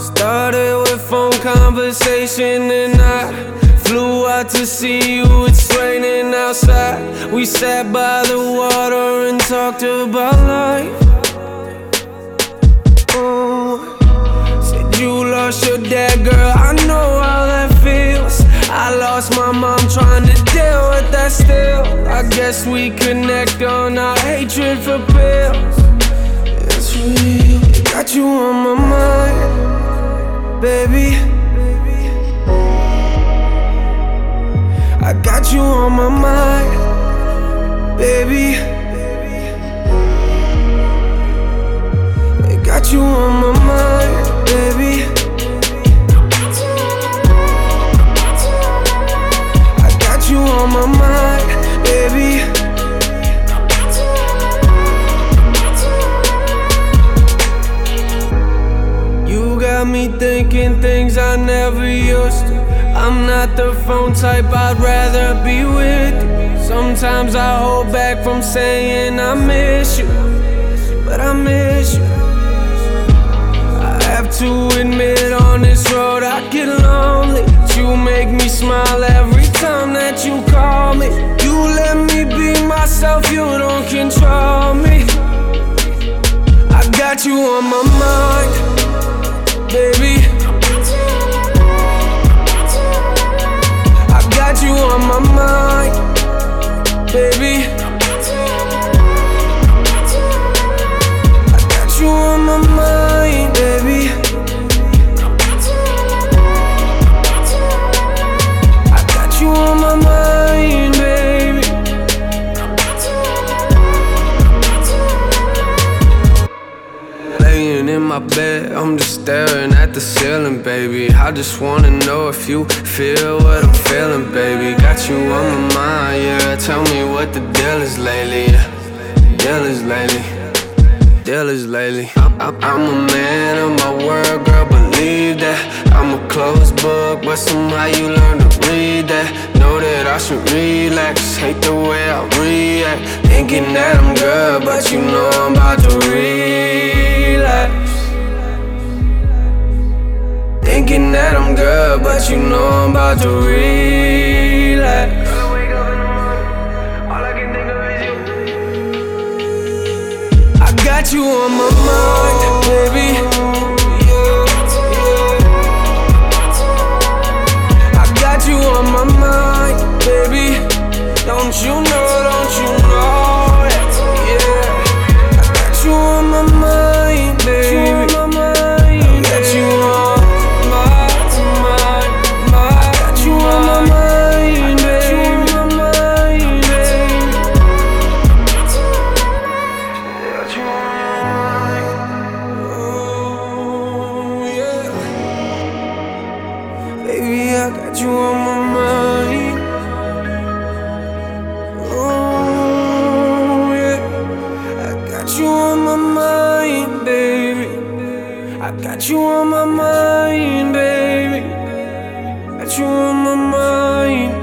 Started with phone conversation and I flew out to see you. It's raining outside. We sat by the water and talked about life. Said you lost your dad, girl, I know how that feels. I lost my mom trying to deal with that still. I guess we connect on our hatred for pills. It's real, got you on my mind, baby. I got you on my mind, baby. I got you on my mind, baby. I got you on my mind, baby. You got me thinking things I never used to. I'm not the phone type, I'd rather be with you. Sometimes I hold back from saying I miss you, but I miss you. I have to admit on this road I get lonely. You make me smile every time that you call me. You let me be myself, you don't control me. I got you on my mind, baby. Got you on my mind, baby. I got you on my mind, baby. I got you on my mind, baby. Laying in my bed, I'm just staring at the ceiling, baby. I just wanna know if you feel what I'm feeling, baby. Got you on my mind, yeah. Tell me what the deal is lately, yeah. Deal is lately, deal is lately. I'm a man of my word, girl, believe that. I'm a closed book, but somehow you learn to read that. Know that I should relax, hate the way I react. Thinking that I'm good, but you know I'm about to relapse. Thinking that I'm good, but you know I'm about to relapse. I got you on my mind, baby. I got you on my mind, baby. Don't you know, don't you know it? Yeah. I got you on my mind, baby. I got you on baby, I got you on my mind. Oh, yeah. I got you on my mind, baby. I got you on my mind, baby. Got you on my mind.